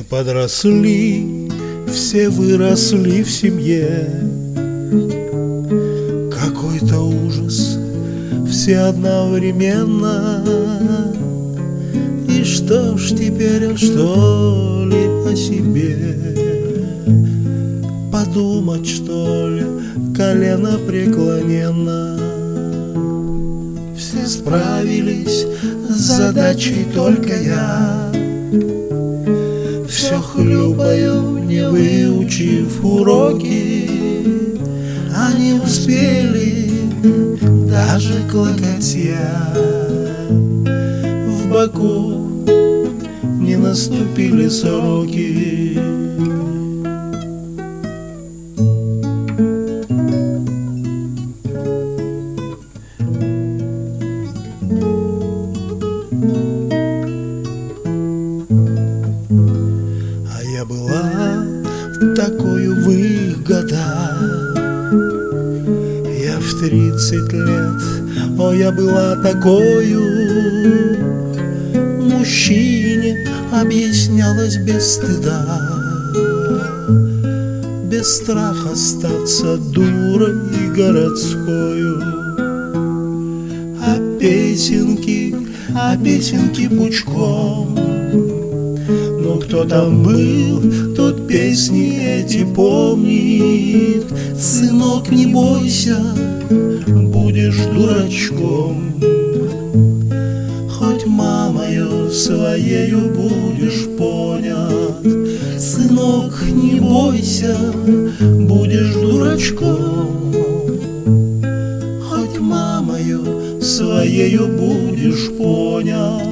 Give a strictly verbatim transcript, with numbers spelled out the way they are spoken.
подросли, все выросли в семье. Какой-то ужас, все одновременно. И что ж теперь, а что ли о себе? Подумать, что ли, колено преклоненно. Все справились с задачей, только я все хлюпаю, не выучив уроки. А не успели даже клокотья. В боку не наступили сроки. А я была такою в их года. Я в тридцать лет, о, я была такою. Мужчине объяснялась без стыда, без страха остаться дурой городскою. А песенки, а песенки пучком. Но кто там был, тот песни эти помнит. Сынок, не бойся, будешь дурачком. Хоть мамою своею будешь понят. Сынок, не бойся, будешь дурачком. Хоть мамою своею будешь понят.